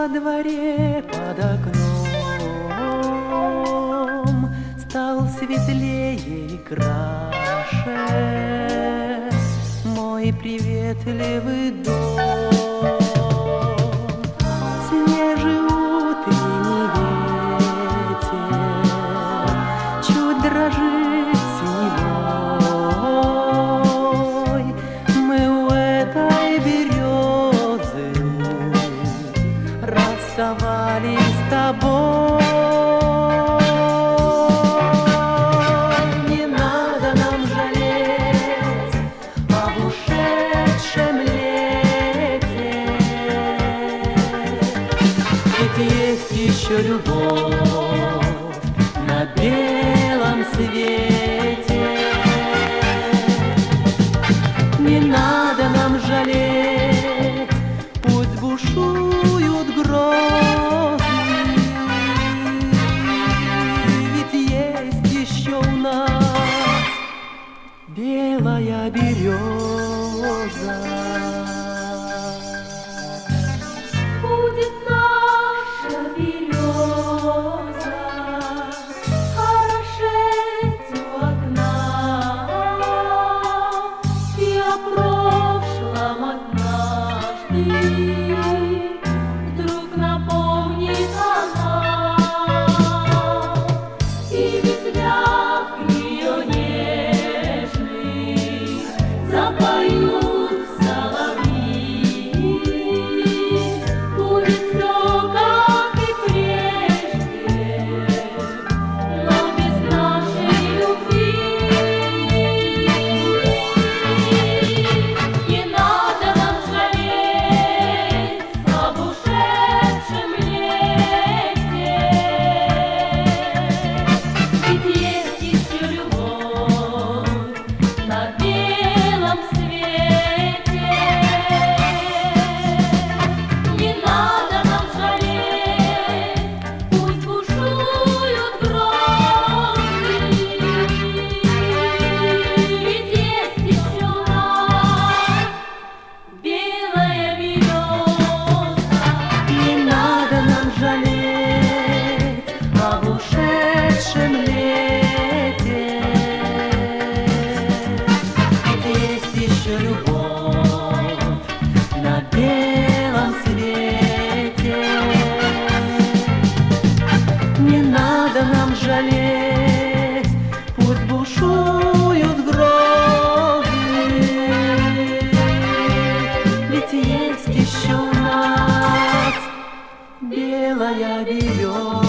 во дворе под окном стал светлее и краше мой приветливый дом. Свежий утренний ветер чуть дрожит синевой. Мы у этой березы расставались с тобой. Не надо нам жалеть об ушедшем лете, ведь есть еще любовь на белом свете. Не надо нам жалеть, пусть бушуют грозы, ведь есть еще у нас белая береза. Будет наша береза хорошеть у окна, и о прошлом однажды вдруг напомнит она, и в ветвях ее нежных запоют соловьи. Будет все, как и прежде, но без нашей любви. Не надо нам жалеть об ушедшем лете, ведь есть еще любовь на белом свете. Не надо нам жалеть, пусть бушуют грозы, ведь есть еще у нас белая береза. Не надо нам жалеть об ушедшем лете, ведь есть еще любовь на белом свете. Не надо нам жалеть, пусть бушуют грозы, ведь есть еще у нас белая береза.